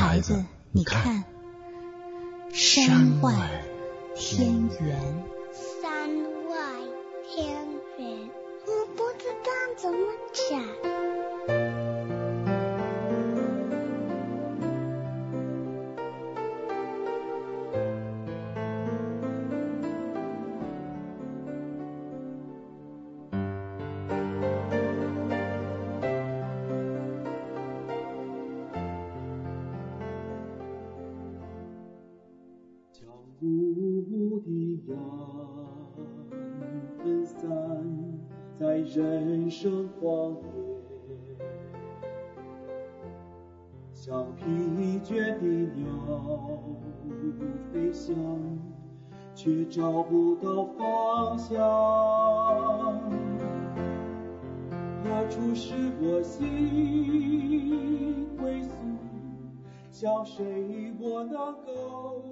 孩子，你看，山外天圆。 山外天圆，我不知道怎么讲。 雾的阳分散在人生荒野，像疲倦的鸟飞翔，却找不到方向。何处是我心归宿？向谁我能够？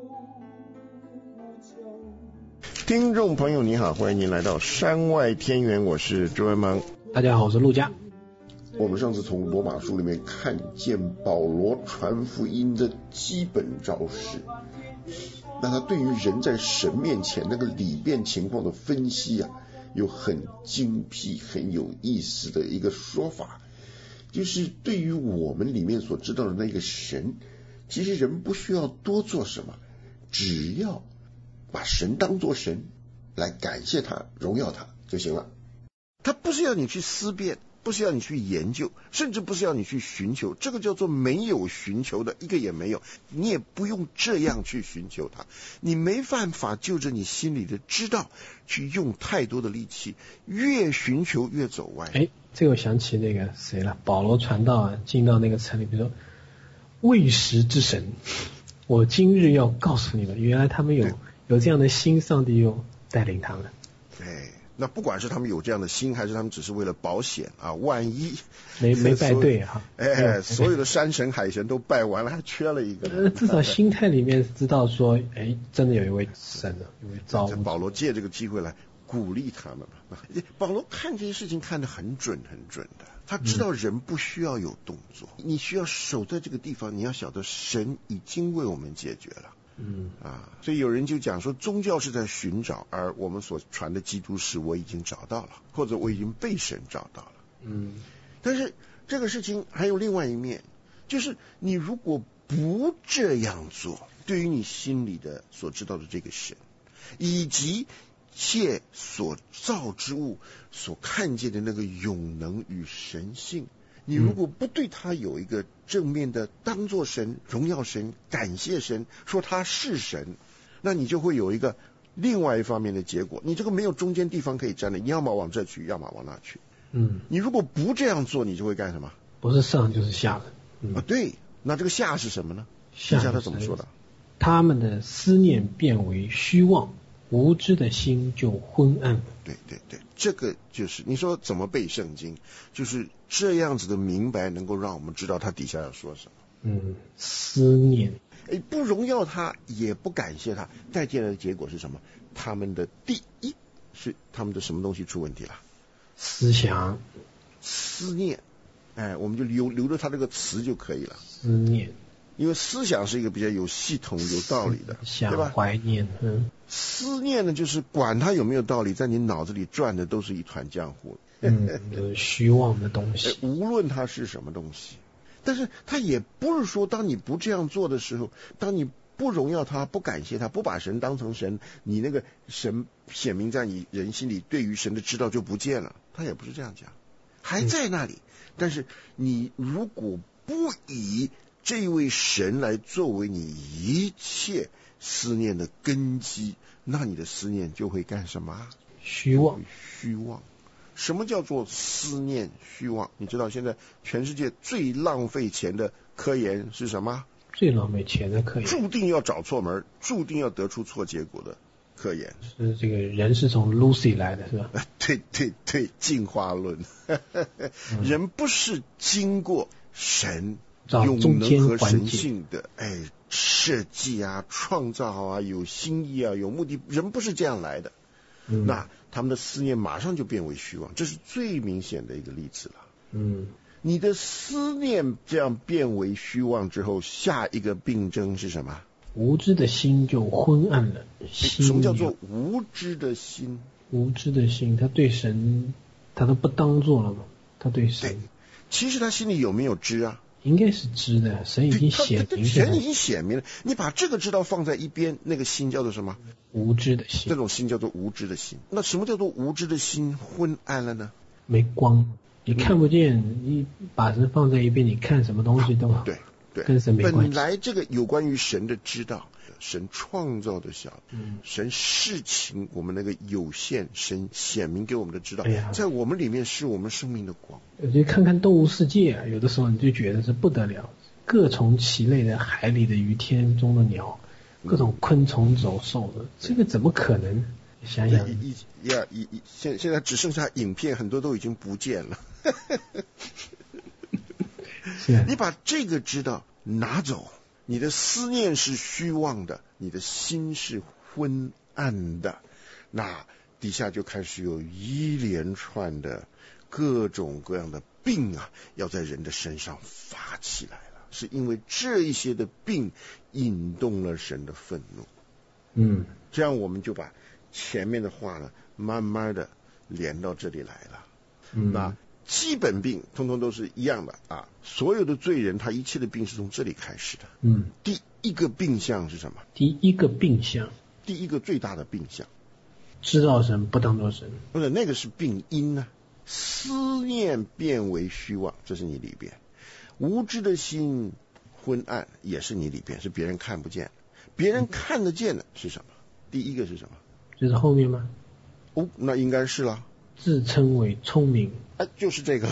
听众朋友你好，欢迎您来到山外天圆，我是周文芒。 大家好，我是陆家。 我们上次从罗马书里面看见保罗传福音的基本招式，那他对于人在神面前那个里边情况的分析啊，有很精辟很有意思的一个说法，就是对于我们里面所知道的那个神，其实人不需要多做什么，只要把神当作神来感谢他荣耀他就行了。他不是要你去思辨，不是要你去研究，甚至不是要你去寻求，这个叫做没有寻求的，一个也没有。你也不用这样去寻求他，你没办法就着你心里的知道去用太多的力气，越寻求越走歪。 这个我想起那个谁了，保罗传道啊，进到那个城里，比如说未识之神，我今日要告诉你们，原来他们有这样的心，上帝又带领他们。 那不管是他们有这样的心，还是他们只是为了保险啊，万一没拜对哈， 所有的山神海神都拜完了，还缺了一个。 至少心态里面知道说，真的有一位神的，有一位造物。 保罗借这个机会来鼓励他们嘛。保罗看这些事情看得很准的，他知道人不需要有动作，你需要守在这个地方，你要晓得神已经为我们解决了。所以有人就讲说，宗教是在寻找，而我们所传的基督是我已经找到了，或者我已经被神找到了。但是这个事情还有另外一面，就是你如果不这样做，对于你心里的所知道的这个神，以及切所造之物所看见的那个永能与神性，你如果不对他有一个正面的当作神、荣耀神、感谢神，说他是神，那你就会有一个另外一方面的结果，你这个没有中间地方可以站的，你要么往这去，要么往那去。你如果不这样做，你就会干什么？ 不是上就是下的。 对，那这个下是什么呢？下他怎么说的？ 他们的思念变为虚妄，无知的心就昏暗。 对，这个就是你说怎么背圣经，就是这样子的明白，能够让我们知道他底下要说什么。 思念， 不荣耀他，也不感谢他，带进来的结果是什么？他们的第一是他们的什么东西出问题了？ 思想、 思念。我们就留着他这个词就可以了。 思念， 因为思想是一个比较有系统、有道理的，对吧？ 怀念。 思念呢，就是管它有没有道理，在你脑子里转的都是一团浆糊。 就是虚妄的东西。 无论它是什么东西，但是它也不是说，当你不这样做的时候，当你不荣耀他、不感谢他、不把神当成神，你那个神显明在你人心里对于神的知道就不见了。他也不是这样讲，还在那里。但是你如果不以这位神来作为你一切思念的根基，那你的思念就会干什么？ 虚妄。 什么叫做思念虚妄？你知道现在全世界最浪费钱的科研是什么？ 最浪费钱的科研， 注定要找错门，注定要得出错结果的科研。 是这个人是从 Lucy 来的是吧？ 对，进化论。人不是经过神永能和神性的设计啊、创造啊、有心意啊、有目的，人不是这样来的。那他们的思念马上就变为虚妄，这是最明显的一个例子了。 你的思念这样变为虚妄之后，下一个病症是什么？ 无知的心就昏暗了。 什么叫做无知的心？ 无知的心，他对神他都不当做了嘛，他对神。 其实他心里有没有知啊？ 应该是知的，神已经显明。 神已经显明了，你把这个知道放在一边，那个心叫做什么？ 无知的心。 这种心叫做无知的心。那什么叫做无知的心昏暗了呢？ 没光，你看不见，你把神放在一边，你看什么东西都好。 对， 跟神没关系。 本来这个有关于神的知道，神创造的小，神事情我们那个有限，神显明给我们的知道，在我们里面是我们生命的光。 我觉得看看动物世界啊，有的时候你就觉得是不得了，各从其类的海里的鱼，天中的鸟，各种昆虫走兽的，这个怎么可能？想想， 现在只剩下影片，很多都已经不见了。 是你把这个知道拿走，你的思念是虚妄的，你的心是昏暗的，那底下就开始有一连串的各种各样的病啊，要在人的身上发起来了，是因为这一些的病引动了神的愤怒。这样我们就把前面的话呢，慢慢的连到这里来了。那基本病通通都是一样的啊，所有的罪人他一切的病是从这里开始的。第一个病象是什么？ 第一个病象， 第一个最大的病象， 知道神不当作神， 不是那个是病因呢？思念变为虚妄，这是你里边；无知的心昏暗，也是你里边，是别人看不见的。别人看得见的是什么？第一个是什么？ 就是后面吗？ 那应该是了。 自称为聪明， 就是这个。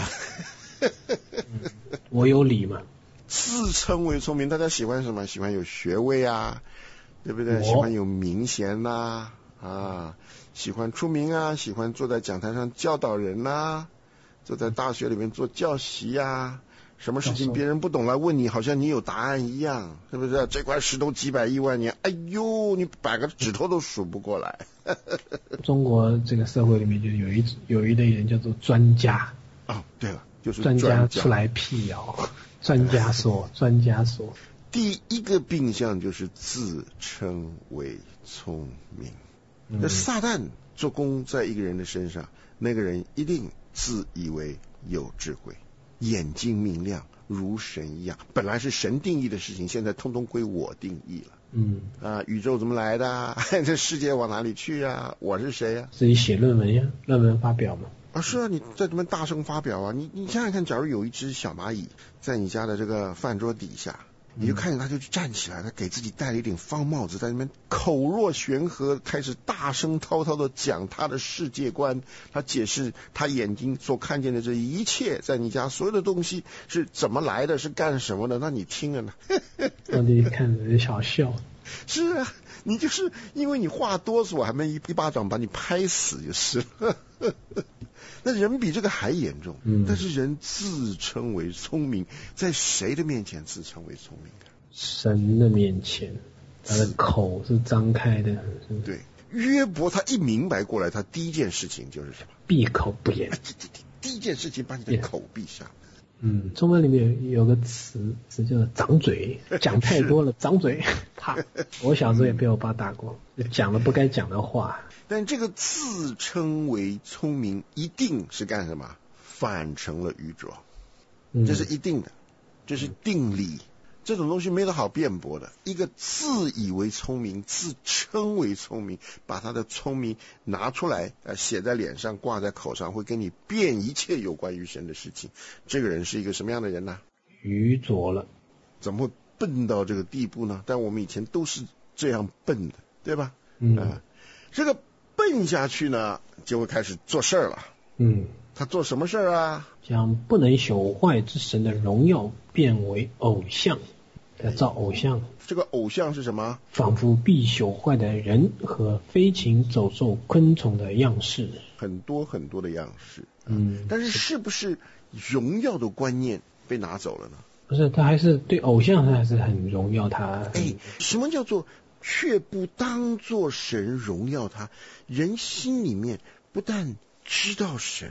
我有理嘛。 自称为聪明，大家喜欢什么？喜欢有学位啊，对不对？喜欢有名衔呐，喜欢出名啊，喜欢坐在讲台上教导人呐，坐在大学里面做教习啊。什么事情别人不懂来问你，好像你有答案一样，是不是？这块石头几百亿万年，哎呦，你100个指头都数不过来。 中国这个社会里面就有一类人叫做专家。 对了，就是专家出来辟谣，专家说。 第一个病象就是自称为聪明。那撒旦做工在一个人的身上，那个人一定自以为有智慧，眼睛明亮，如神一样。本来是神定义的事情，现在通通归我定义了。宇宙怎么来的？这世界往哪里去啊？我是谁啊？ 自己写论文呀，论文发表嘛。 是啊，你在这边大声发表啊！你想想看，假如有一只小蚂蚁在你家的这个饭桌底下，你就看见它就站起来，它给自己戴了一顶方帽子，在那边口若悬河，开始大声滔滔的讲他的世界观，他解释他眼睛所看见的这一切，在你家所有的东西是怎么来的，是干什么的，那你听了呢？ 我就看着就想笑。 是啊，你就是因为你话多，我还没一巴掌把你拍死就是了。那人比这个还严重，但是人自称为聪明，在谁的面前自称为聪明的？ 神的面前，他的口是张开的。 对，约伯他一明白过来，他第一件事情就是什么？ 闭口不言。 第一件事情把你的口闭上。 中文里面有个词叫掌嘴，讲太多了，掌嘴，啪！我小时候也被我爸打过，讲了不该讲的话。 但这个自称为聪明，一定是干什么？反成了愚拙，这是一定的，这是定理。这种东西没得好辩驳的。一个自以为聪明，自称为聪明，把他的聪明拿出来写在脸上，挂在口上，会跟你辩一切有关于神的事情。这个人是一个什么样的人呢？ 愚拙了。 怎么会笨到这个地步呢？但我们以前都是这样笨的，对吧？这个笨下去呢，就会开始做事了。他做什么事啊？ 将不能朽坏之神的荣耀变为偶像，要造偶像。 这个偶像是什么？ 仿佛必朽坏的人和飞禽走兽昆虫的样式， 很多很多的样式。但是是不是荣耀的观念被拿走了呢？ 不是，他还是对偶像他还是很荣耀他。 什么叫做却不当作神荣耀他？人心里面不但知道神，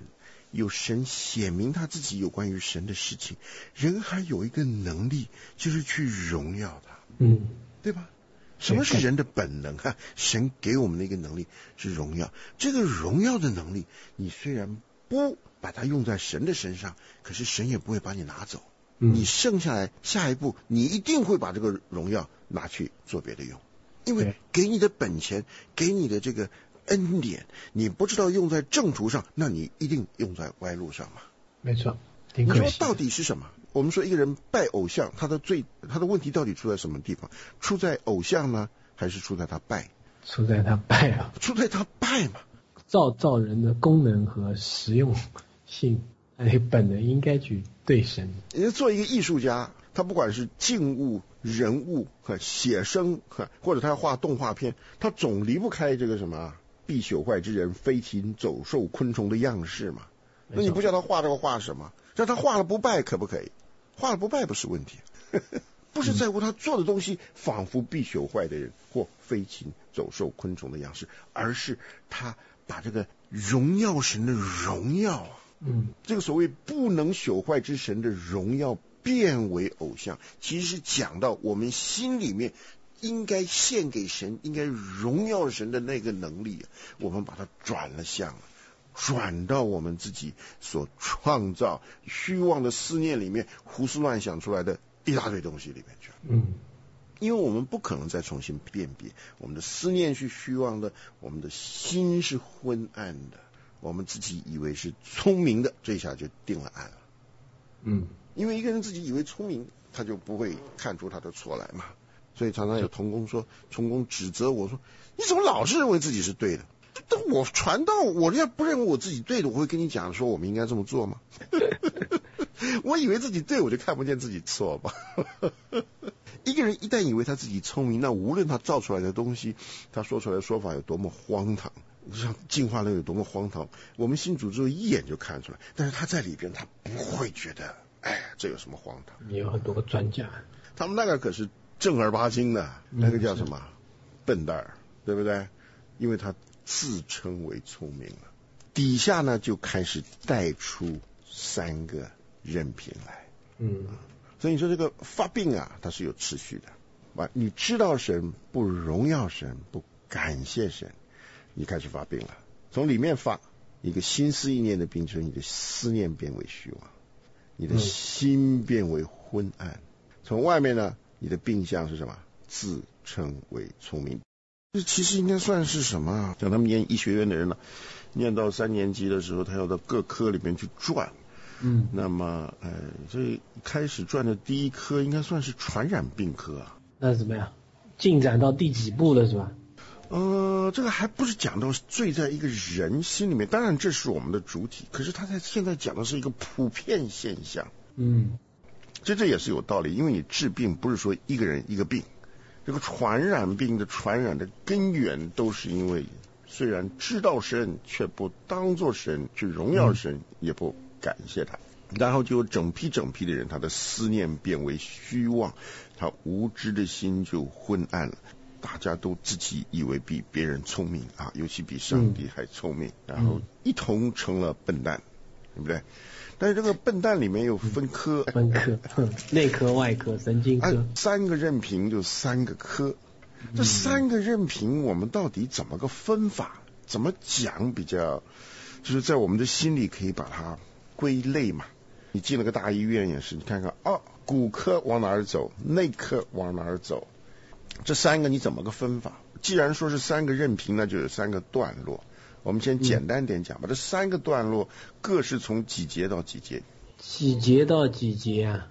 有神显明他自己有关于神的事情，人还有一个能力，就是去荣耀他，对吧？什么是人的本能啊？神给我们的一个能力是荣耀。这个荣耀的能力，你虽然不把它用在神的身上，可是神也不会把你拿走。你剩下来下一步，你一定会把这个荣耀拿去做别的用，因为给你的本钱，给你的这个恩典，你不知道用在正途上，那你一定用在歪路上嘛。 没错， 你说到底是什么？我们说一个人拜偶像，他的问题到底出在什么地方？出在偶像呢，还是出在他拜？ 出在他拜啊， 出在他拜嘛。 造人的功能和实用性，本能应该去对神。 做一个艺术家，他不管是静物、人物、写生，或者他要画动画片，他总离不开这个什么必朽坏之人、飞禽走兽、昆虫的样式嘛。那你不叫他画这个画什么？叫他画了不拜可不可以？画了不拜不是问题，不是在乎他做的东西仿佛必朽坏的人或飞禽走兽昆虫的样式，而是他把这个荣耀神的荣耀这个所谓不能朽坏之神的荣耀变为偶像，其实是讲到我们心里面应该献给神、应该荣耀神的那个能力，我们把它转了向了，转到我们自己所创造虚妄的思念里面，胡思乱想出来的一大堆东西里面去了。因为我们不可能再重新辨别，我们的思念是虚妄的，我们的心是昏暗的，我们自己以为是聪明的，这一下就定了案了。因为一个人自己以为聪明，他就不会看出他的错来嘛。所以常常有同工指责我说，你怎么老是认为自己是对的？但我传道，我要不认为我自己对的，我会跟你讲说我们应该这么做吗？我以为自己对，我就看不见自己错吧。一个人一旦以为他自己聪明，那无论他造出来的东西，他说出来的说法有多么荒唐，像进化论有多么荒唐，我们信主之后一眼就看出来，但是他在里边他不会觉得这有什么荒唐。 也有很多个专家， 他们那个可是正儿八经的，那个叫什么笨蛋儿，对不对？因为他自称为聪明了，底下呢就开始带出3个任凭来。所以你说这个发病啊，它是有次序的。你知道神不荣耀神，不感谢神，你开始发病了。从里面发一个心思意念的病，就是你的思念变为虚妄，你的心变为昏暗。从外面呢，你的病象是什么？自称为聪明。这其实应该算是什么啊？像他们念医学院的人呢，念到3年级的时候，他要到各科里面去转。那么这开始转的第一科应该算是传染病科啊。 那怎么样？进展到第几步了是吧？ 这个还不是讲到罪在一个人心里面，当然这是我们的主体，可是他现在讲的是一个普遍现象。这也是有道理，因为你治病不是说一个人一个病，这个传染病的传染的根源都是因为虽然知道神，却不当作神去荣耀神，也不感谢他，然后就有整批的人，他的思念变为虚妄，他无知的心就昏暗了。大家都自己以为比别人聪明啊，尤其比上帝还聪明，然后一同成了笨蛋，对不对？但是这个笨蛋里面有分科， 内科、外科、神经科 ，3个任凭就3个科。这3个任凭我们到底怎么个分法？怎么讲比较，就是在我们的心里可以把它归类嘛？你进了个大医院也是，你看看骨科往哪儿走，内科往哪儿走，这3个你怎么个分法？既然说是3个任凭，那就有3个段落。我们先简单点讲吧，这3个段落各是从几节到几节？ 几节到几节啊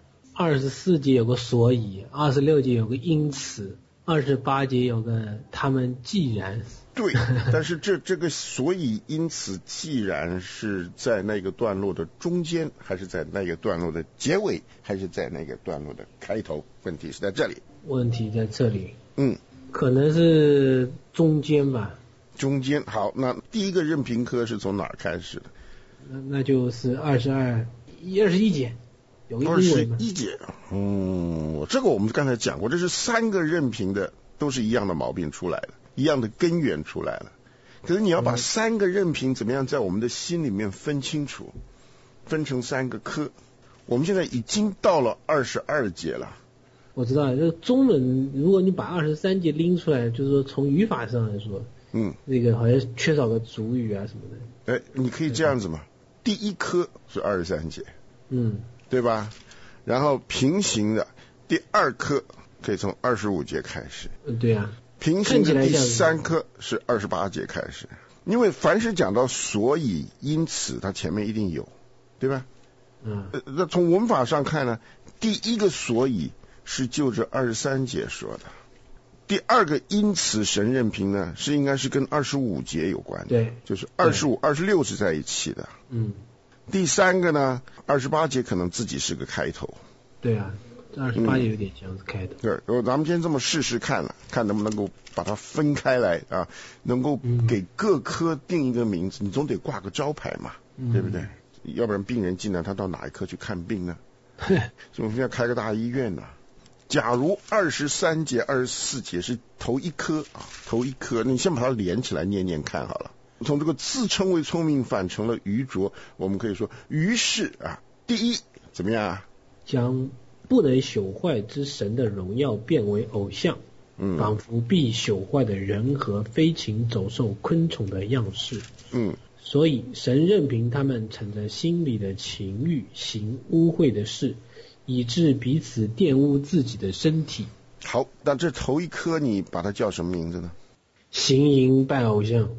？24节有个所以，26节有个因此，28节有个他们既然。 对，但是这个所以因此既然是在那个段落的中间，还是在那个段落的结尾，还是在那个段落的开头？问题是在这里。 问题在这里。可能是中间吧。 中间。好，那第一个任凭科是从哪儿开始的？ 那就是21节，有个英文 21节。这个我们刚才讲过，这是3个任凭的都是一样的毛病出来了，一样的根源出来了。 可是你要把三个任凭怎么样在我们的心里面分清楚，分成三个科。我们现在已经到了22节了。 我知道，这中文如果你把23节拎出来，就是说从语法上来说，那个好像缺少个主语啊什么的。 你可以这样子嘛，第一科是23节，对吧？然后平行的第二科可以从25节开始， 对啊。 平行的第三科是28节开始，因为凡是讲到所以因此，它前面一定有，对吧？那从文法上看呢，第一个所以是就着23节说的，第二个因此神任凭呢，是应该是跟25节有关的， 对， 就是25、26是在一起的。第三个呢，28节可能自己是个开头。 对啊。28也有点像是开头。 对，咱们今天这么试试看了，看能不能够把它分开来啊，能够给各科定一个名字，你总得挂个招牌嘛，对不对？要不然病人进来，他到哪一科去看病呢？所以我们要开个大医院呢。假如23节、24节是头一科啊，头一科，你先把它连起来念念看好了。从这个自称为聪明反成了愚拙，我们可以说，于是啊，第一怎么样啊？ 将不能朽坏之神的荣耀变为偶像，仿佛必朽坏的人和飞禽走兽昆虫的样式。所以神任凭他们逞着心里的情欲行污秽的事，以致彼此玷污自己的身体。 好，那这头一科你把它叫什么名字呢？ 行淫拜偶像。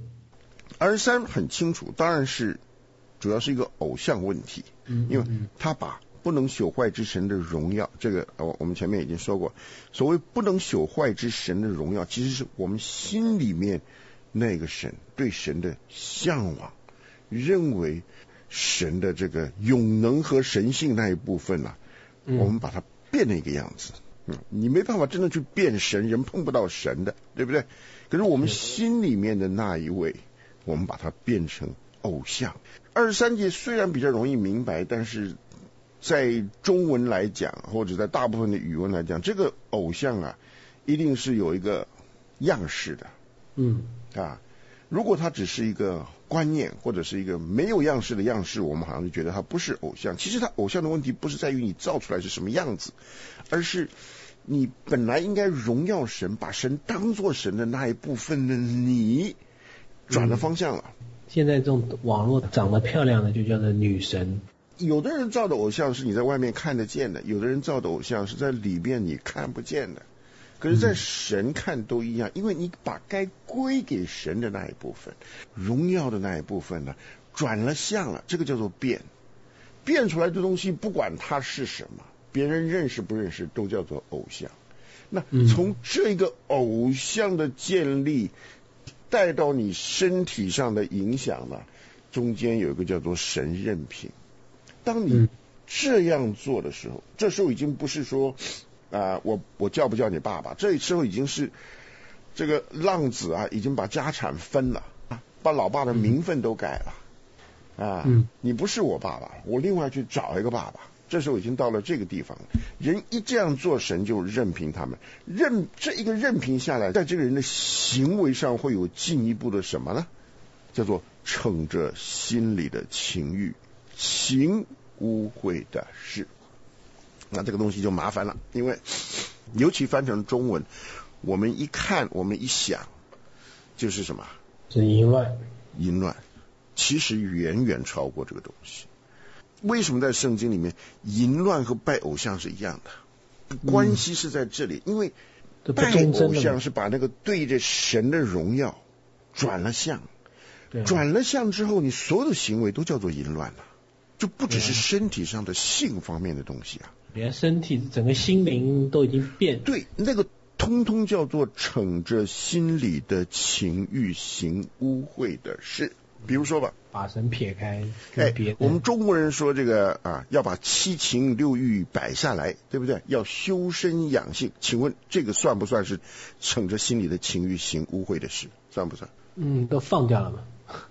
23很清楚，当然是主要是一个偶像问题，因为他把不能朽坏之神的荣耀，这个我们前面已经说过，所谓不能朽坏之神的荣耀，其实是我们心里面那个神对神的向往，认为神的这个永能和神性那一部分啊，我们把它变了一个样子。你没办法真的去变神，人碰不到神的，对不对？可是我们心里面的那一位，我们把它变成偶像。23节虽然比较容易明白，但是在中文来讲，或者在大部分的语文来讲，这个偶像啊，一定是有一个样式的。如果它只是一个观念，或者是一个没有样式的样式，我们好像就觉得它不是偶像。其实它偶像的问题不是在于你造出来是什么样子，而是你本来应该荣耀神，把神当作神的那一部分的你转了方向了。 现在这种网络长得漂亮的就叫做女神。 有的人造的偶像是你在外面看得见的，有的人造的偶像是在里面你看不见的。可是在神看都一样，因为你把该归给神的那一部分，荣耀的那一部分呢，转了向了，这个叫做变。变出来的东西不管它是什么，别人认识不认识都叫做偶像。那从这个偶像的建立带到你身体上的影响呢，中间有一个叫做神任凭。当你这样做的时候，这时候已经不是说我叫不叫你爸爸，这时候已经是这个浪子啊，已经把家产分了，把老爸的名分都改了你不是我爸爸，我另外去找一个爸爸。这时候已经到了这个地方了。人一这样做，神就任凭他们，这一个任凭下来，在这个人的行为上会有进一步的什么呢？叫做逞着心里的情欲行污秽的事。那这个东西就麻烦了，因为尤其翻成中文，我们一看，我们一想，就是什么？ 是淫乱。 淫乱，其实远远超过这个东西。为什么在圣经里面，淫乱和拜偶像是一样的？关系是在这里，因为拜偶像是把那个对着神的荣耀转了向，转了向之后，你所有的行为都叫做淫乱了，就不只是身体上的性方面的东西啊。 连身体整个心灵都已经变， 对，那个通通叫做逞着心里的情欲行污秽的事。比如说吧， 把神撇开， 我们中国人说这个要把七情六欲摆下来，对不对？要修身养性。请问这个算不算是逞着心里的情欲行污秽的事？算不算？ 都放掉了嘛，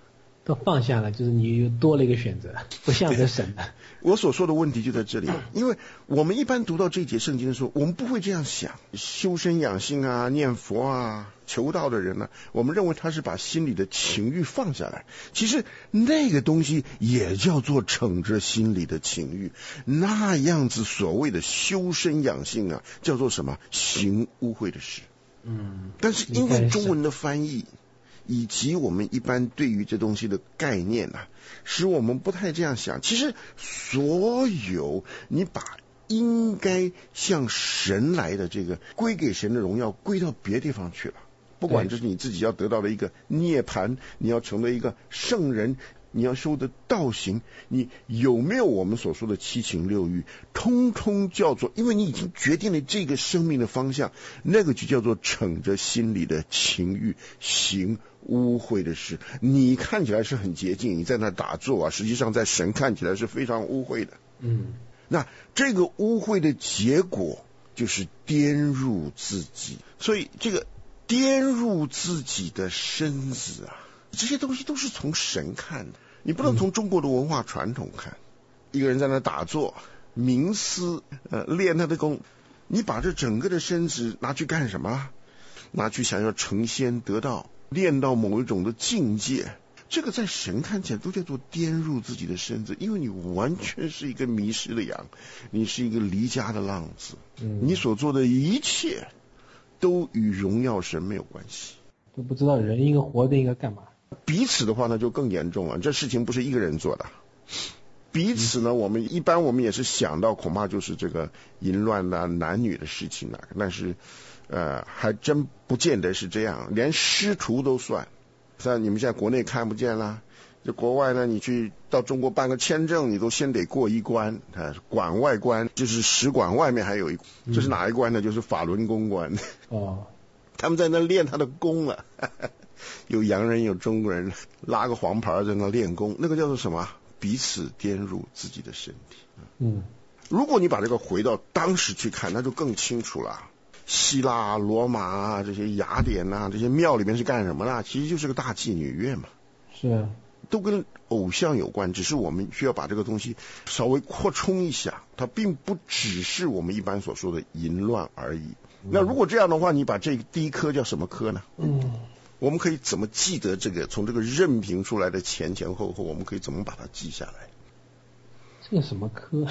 都放下了，就是你又多了一个选择，不向着神了。 我所说的问题就在这里，因为我们一般读到这一节圣经的时候，我们不会这样想，修身养性啊，念佛啊，求道的人呢，我们认为他是把心里的情欲放下来，其实那个东西也叫做逞着心里的情欲，那样子所谓的修身养性啊，叫做什么？行污秽的事。但是因为中文的翻译以及我们一般对于这东西的概念啊，使我们不太这样想。其实所有你把应该向神来的这个归给神的荣耀归到别地方去了，不管这是你自己要得到的一个涅槃，你要成为一个圣人，你要修的道行，你有没有我们所说的七情六欲，通通叫做，因为你已经决定了这个生命的方向，那个就叫做逞着心里的情欲行污秽的事。你看起来是很洁净，你在那打坐啊，实际上在神看起来是非常污秽的。那这个污秽的结果就是玷辱自己，所以这个玷辱自己的身子啊，这些东西都是从神看的，你不能从中国的文化传统看。一个人在那打坐冥思练他的功，你把这整个的身子拿去干什么？拿去想要成仙得道，练到某一种的境界，这个在神看起来都叫做玷辱自己的身子，因为你完全是一个迷失的羊，你是一个离家的浪子，你所做的一切都与荣耀神没有关系， 都不知道人应该活着应该干嘛。 彼此的话呢就更严重了，这事情不是一个人做的。彼此呢，我们也是想到恐怕就是这个淫乱啊、男女的事情啊，但是还真不见得是这样，连师徒都算。像你们现在国内看不见啦，这国外呢，你去到中国办个签证，你都先得过一关，管外关，就是使馆外面还有一，这是哪一关呢？就是法轮功关。他们在那练他的功了，有洋人有中国人，拉个黄牌在那练功，那个叫做什么？彼此玷辱自己的身体。如果你把这个回到当时去看，那就更清楚了。希腊、罗马啊，这些雅典啊，这些庙里面是干什么呢？其实就是个大妓女院嘛。 是啊， 都跟偶像有关，只是我们需要把这个东西稍微扩充一下，它并不只是我们一般所说的淫乱而已。那如果这样的话，你把这个第一科叫什么科呢？我们可以怎么记得这个从这个任凭出来的前前后后，我们可以怎么把它记下来？ 这个什么科？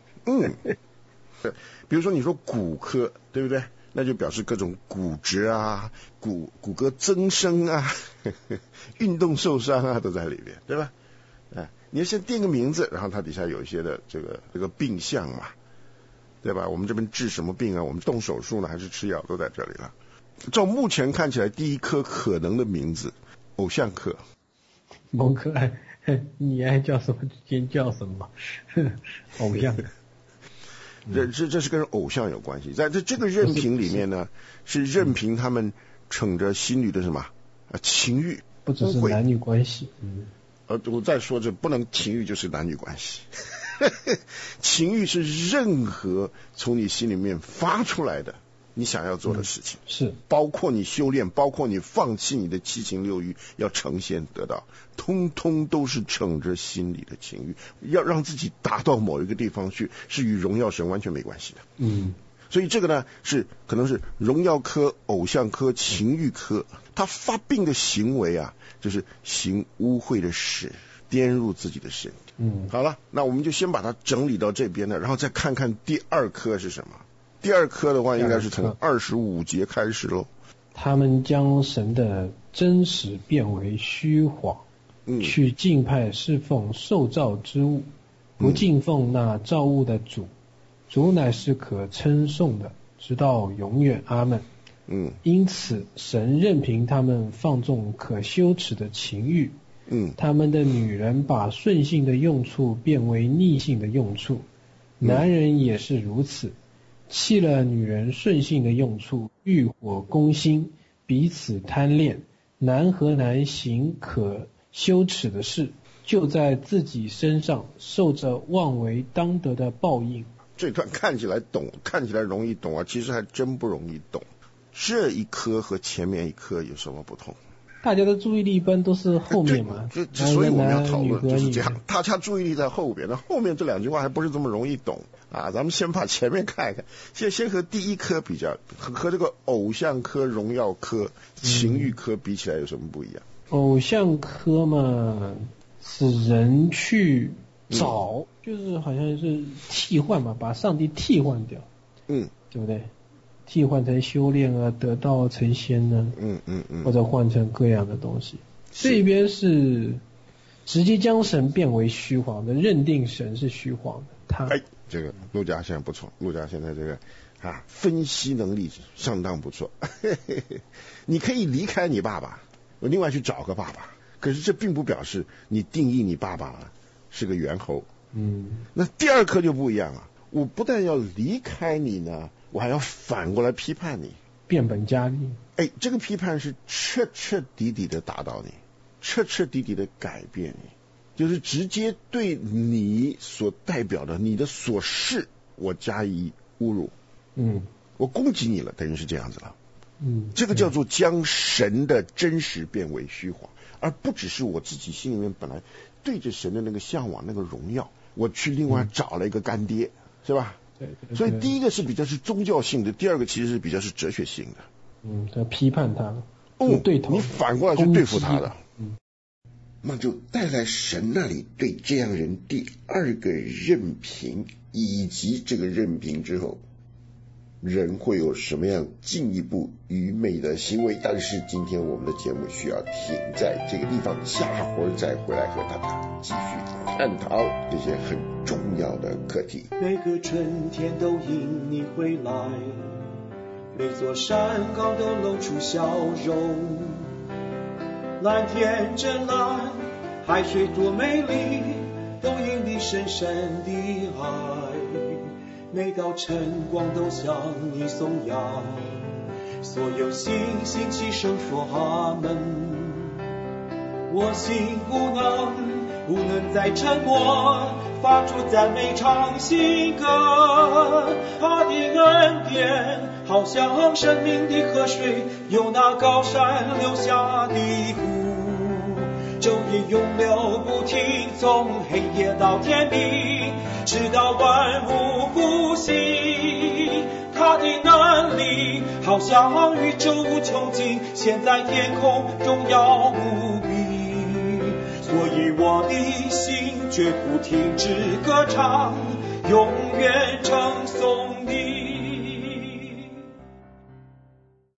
比如说你说骨科，对不对？那就表示各种骨折啊、骨骼增生啊、运动受伤啊都在里边，对吧？你要先定个名字，然后它底下有一些的这个病象嘛，对吧？我们这边治什么病啊？我们动手术呢，还是吃药，都在这里了。照目前看起来，第一科可能的名字，偶像科。 蒙可爱，你爱叫什么先叫什么，偶像。 这是跟偶像有关系，在这个任凭里面呢，是任凭他们逞着心里的什么情欲， 不只是男女关系。 我再说，这不能情欲就是男女关系，情欲是任何从你心里面发出来的你想要做的事情， 是包括你修炼，包括你放弃你的七情六欲，要成仙得到，通通都是逞着心里的情欲，要让自己达到某一个地方去，是与荣耀神完全没关系的。所以这个呢，可能是荣耀科、偶像科、情欲科，他发病的行为啊，就是行污秽的事，玷辱自己的身体。好了，那我们就先把它整理到这边了，然后再看看第二科是什么。第二科的话，应该是从25节开始喽。 他们将神的真实变为虚谎，去敬拜侍奉受造之物，不敬奉那造物的主。主乃是可称颂的，直到永远。阿们。因此神任凭他们放纵可羞耻的情欲。他们的女人把顺性的用处变为逆性的用处，男人也是如此。弃了女人顺性的用处，欲火攻心，彼此贪恋，男和男行可羞耻的事，就在自己身上受着妄为当得的报应。 这段看起来懂，看起来容易懂啊，其实还真不容易懂。这一科和前面一科有什么不同？ 大家的注意力一般都是后面嘛， 所以我们要讨论就是这样，大家注意力在后边，那后面这2句话还不是这么容易懂啊。咱们先把前面看一看，先和第一科比较，和这个偶像科、荣耀科、情欲科比起来有什么不一样？ 偶像科嘛，是人去找，就是好像是替换嘛，把上帝替换掉，对不对？替换成修炼啊，得道成仙呢，或者换成各样的东西。这边是直接将神变为虚晃的，认定神是虚晃的。 这个陆家现在不错，陆家现在这个分析能力相当不错。你可以离开你爸爸，另外去找个爸爸，可是这并不表示你定义你爸爸是个猿猴。那第二课就不一样了，我不但要离开你呢，我还要反过来批判你， 变本加厉。 这个批判是彻彻底底的打倒你，彻彻底底的改变你，就是直接对你所代表的你的所是我加以侮辱。我攻击你了，等于是这样子了。这个叫做将神的真实变为虚晃，而不只是我自己心里面本来对着神的那个向往、那个荣耀，我去另外找了一个干爹，是吧？ 对。 所以第一个是比较是宗教性的，第二个其实是比较是哲学性的。 要批判他，对头， 你反过来去对付他的。那就带来神那里对这样人第二个任凭，以及这个任凭之后，人会有什么样进一步愚昧的行为。但是今天我们的节目需要停在这个地方，下回再回来和大家继续探讨这些很重要的课题。 每个春天都因你回来，每座山岗都露出笑容，蓝天真蓝，海水多美丽，都因你深深的爱。每道晨光都向你颂扬，所有星星齐声说阿门。我心不能再沉默，发出赞美唱新歌。他的恩典好像生命的河水，由那高山流下的湖，昼夜永流不停，从黑夜到天明，直到万物复兴。他的能力好像宇宙无穷尽，现在天空荣耀无比。所以我的心绝不停止歌唱，永远称颂你。